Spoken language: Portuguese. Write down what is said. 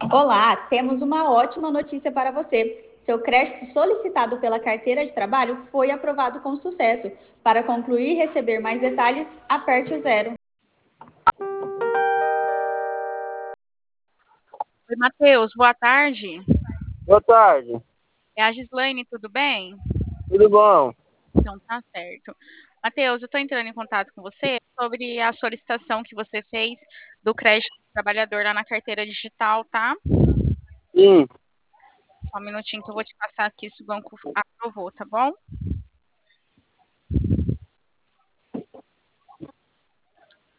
Olá, temos uma ótima notícia para você. Seu crédito solicitado pela carteira de trabalho foi aprovado com sucesso. Para concluir e receber mais detalhes, aperte o zero. Oi, Matheus, boa tarde. Boa tarde, É a Gislaine, tudo bem? tudo bom? Então tá certo. Matheus, eu estou entrando em contato com você sobre a solicitação que você fez do crédito do trabalhador lá na carteira digital, tá? Sim, Só um minutinho que eu vou te passar aqui se o banco aprovou, tá bom?